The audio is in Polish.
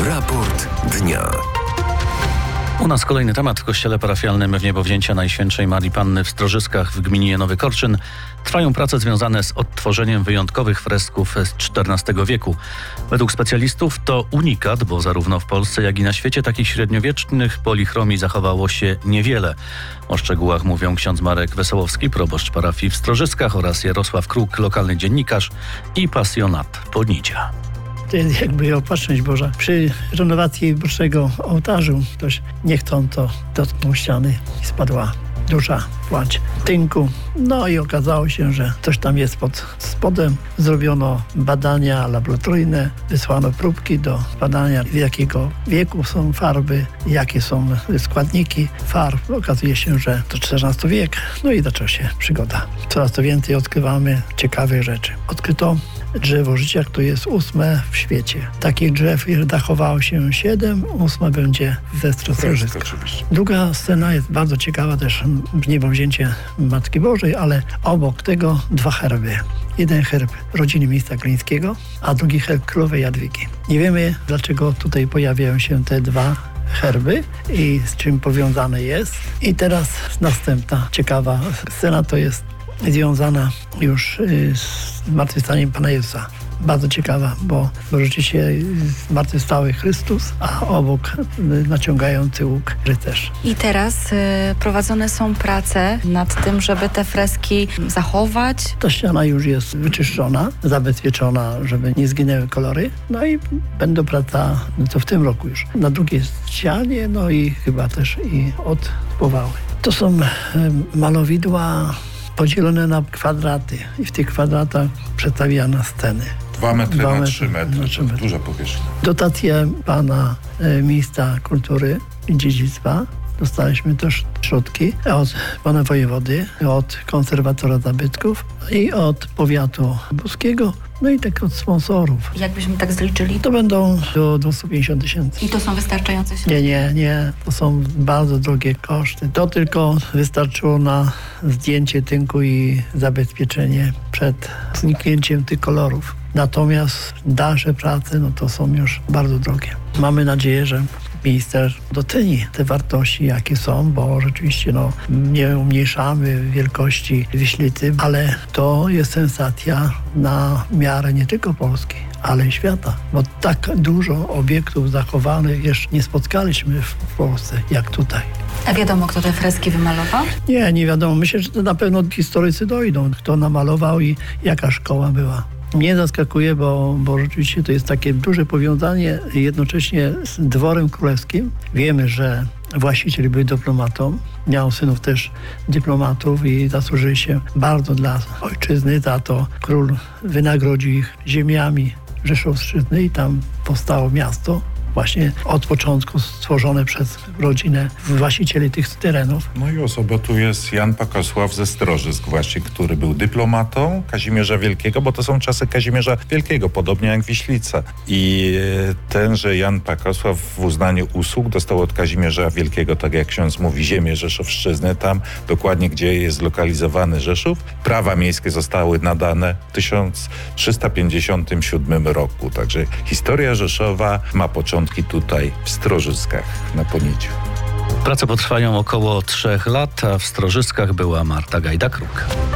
Raport dnia. U nas kolejny temat. W kościele parafialnym w Niebowzięcia Najświętszej Marii Panny w Strożyskach w gminie Nowy Korczyn trwają prace związane z odtworzeniem wyjątkowych fresków z XIV wieku. Według specjalistów to unikat, bo zarówno w Polsce, jak i na świecie takich średniowiecznych polichromii zachowało się niewiele. O szczegółach mówią ksiądz Marek Wesołowski, proboszcz parafii w Strożyskach, oraz Jarosław Kruk, lokalny dziennikarz i pasjonat Podnicia. To jest jakby opatrzność Boża. Przy renowacji bocznego ołtarzu ktoś niechcąco dotknął ściany i spadła duża płać tynku. No i okazało się, że coś tam jest pod spodem. Zrobiono badania laboratoryjne, wysłano próbki do badania, w jakiego wieku są farby, jakie są składniki farb. Okazuje się, że to XIV wiek. No i zaczęła się przygoda. Coraz to więcej odkrywamy ciekawych rzeczy. Odkryto drzewo życia, które jest 8 w świecie. Takich drzew dachowało się 7, 8 będzie ze Strożyska. Druga scena jest bardzo ciekawa też w Niebowzięcie Matki Bożej, ale obok tego 2 herby. Jeden herb rodziny ministra Glińskiego, a drugi herb królowej Jadwigi. Nie wiemy, dlaczego tutaj pojawiają się te 2 herby i z czym powiązane jest. I teraz następna ciekawa scena to jest związana już z zmartwychwstaniem Pana Jezusa. Bardzo ciekawa, bo rzeczywiście zmartwychwstały Chrystus, a obok naciągający łuk rycerz. I teraz prowadzone są prace nad tym, żeby te freski zachować. Ta ściana już jest wyczyszczona, zabezpieczona, żeby nie zginęły kolory. No i będą praca, to w tym roku już, na drugiej ścianie, no i chyba też i od powały. To są malowidła podzielone na kwadraty i w tych kwadratach przedstawiano sceny. 2 metry na 3 metry, to duża powierzchnia. Dotację pana ministra kultury i dziedzictwa. Dostaliśmy też środki od pana wojewody, od konserwatora zabytków i od powiatu boskiego, no i tak od sponsorów. Jakbyśmy tak zliczyli? To będą do 250 000. I to są wystarczające środki? Nie. To są bardzo drogie koszty. To tylko wystarczyło na zdjęcie tynku i zabezpieczenie przed zniknięciem tych kolorów. Natomiast dalsze prace, no to są już bardzo drogie. Mamy nadzieję, że minister doceni te wartości, jakie są, bo rzeczywiście nie umniejszamy wielkości Wiślicy, ale to jest sensacja na miarę nie tylko Polski, ale i świata. Bo tak dużo obiektów zachowanych jeszcze nie spotkaliśmy w Polsce, jak tutaj. A wiadomo, kto te freski wymalował? Nie wiadomo. Myślę, że to na pewno historycy dojdą, kto namalował i jaka szkoła była. Mnie zaskakuje, bo rzeczywiście to jest takie duże powiązanie jednocześnie z dworem królewskim. Wiemy, że właściciel był dyplomatą, miał synów też dyplomatów i zasłużyli się bardzo dla ojczyzny. Za to król wynagrodził ich ziemiami rzeszowszczyzny i tam powstało miasto. Właśnie od początku stworzone przez rodzinę właścicieli tych terenów. No i osobą tu jest Jan Pakosław ze Strożysk właśnie, który był dyplomatą Kazimierza Wielkiego, bo to są czasy Kazimierza Wielkiego, podobnie jak Wiślica. I tenże Jan Pakosław w uznaniu usług dostał od Kazimierza Wielkiego, tak jak ksiądz mówi, ziemię rzeszowszczyzny, tam dokładnie gdzie jest zlokalizowany Rzeszów. Prawa miejskie zostały nadane w 1357 roku. Także historia Rzeszowa ma początek tutaj w Strożyskach na Podniciu. Prace potrwają około 3 lat, a w Strożyskach była Marta Gajda-Kruk.